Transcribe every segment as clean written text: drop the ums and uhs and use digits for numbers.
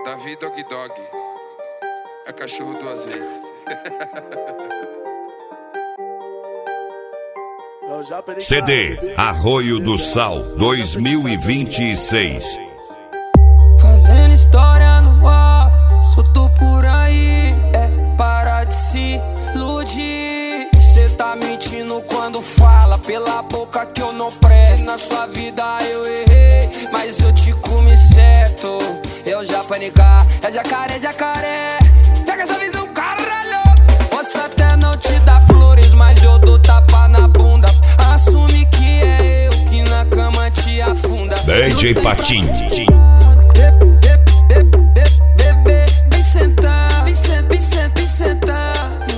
Davi Dog Dog é cachorro duas vezes. CD Arroio do Sal 2026. Fazendo história no off, solto por aí, para de se iludir. Cê tá mentindo quando fala pela boca que eu não presto. Na sua vida eu errei, mas eu te comi certo. Eu já panicar, é jacaré, jacaré. Pega essa visão, caralho. Posso até não te dar flores, mas eu dou tapa na bunda. Assume que é eu que na cama te afunda. DJ Patinho. Bebê, vem sentar, vem sentar, vem sentar, vem sentar.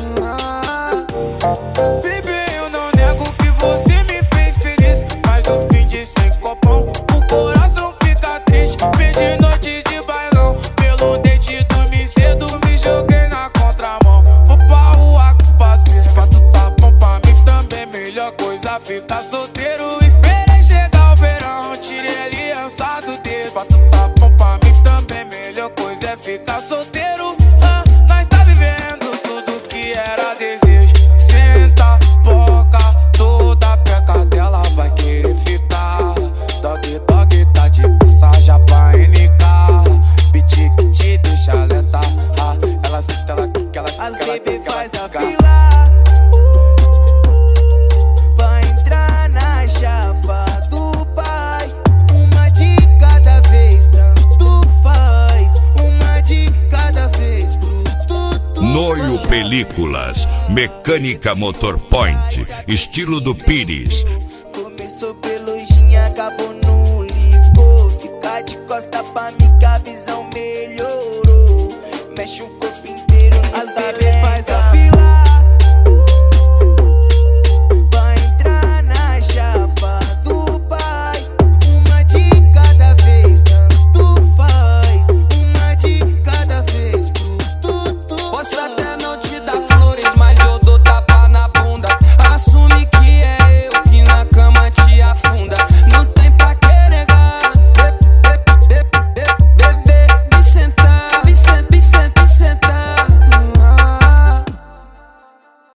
Bebê, eu não nego que você me fez feliz, mas eu fingi sem copão, o coração fica triste. Perdi noite de bailão, pelo dente dormi cedo, me joguei na contramão. Vou pra rua com parceiro, se pra tu tá bom pra mim também, melhor coisa ficar solteiro. Esperei chegar o verão, tirei a aliança do dedo. Se pra tu tá bom pra mim também, melhor coisa é ficar solteiro. Nós tá vivendo tudo que era desejo. Senta, boca, toda peca dela vai querer ficar. Dog, dog, tá de passagem pra NK. Beat que te deixa lenta. Ela senta, ela quica, ela quica, ela quica. As baby faz a fila pra entrar na chapa do pai. Uma de cada vez, tanto faz. Uma de cada vez, bruto. Noio Películas, Mecânica Motor Point, estilo do Pires. Começou pelojinha, acabou no licor. Fica de costa pra mim que a visão melhorou. Mexe o corpo inteiro, as galera.